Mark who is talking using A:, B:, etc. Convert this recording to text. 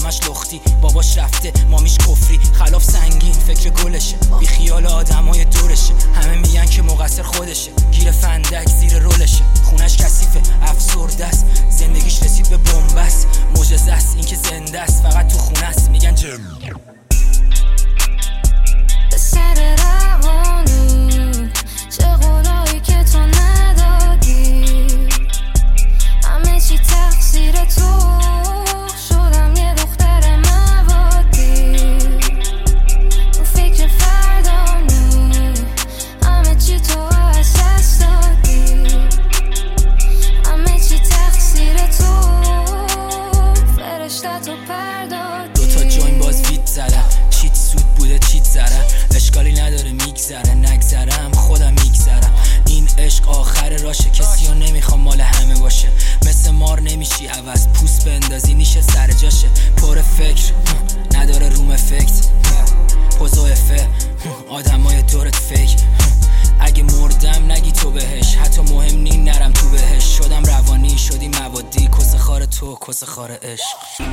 A: همش لختی، باباش رفته مامیش کفری، خلاف سنگین فکر گلشه، بی خیال آدمای دورشه، همه میگن که مقصر خودشه، گیر فندک زیر رولشه، خونش کثیفه افسرده است، زندگیش رسید به بنبست، معجزه است این که زنده است، فقط تو خونه است میگن
B: به سر روانی چه قولایی که تو ندادی، همه چی تقصیر تو، شدم یه دختر موادی، تو فکر فردانی همه چی تو از دست دادی، همه چی تقصیر تو، فرشته تو پردادی.
A: دوتا جوین باز ویت زدم، چیت سود بوده چیت زدم، اشکالی نداره میگذره، نگذرم خودم میگذرم، این عشق آخر راشه، کسی رو نمیخوام مال همه باشه، مثل مار نمیشی عوض، پوست بندازی نیشه سر جاشه، پر فکر نداره روم افکت، پوز و افه آدمای دورت فیک، اگه مردم نگی تو بهش، حتی مهم نی نرم تو بهش، شدم روانی شدی موادی، کس خار تو کس خار عشق.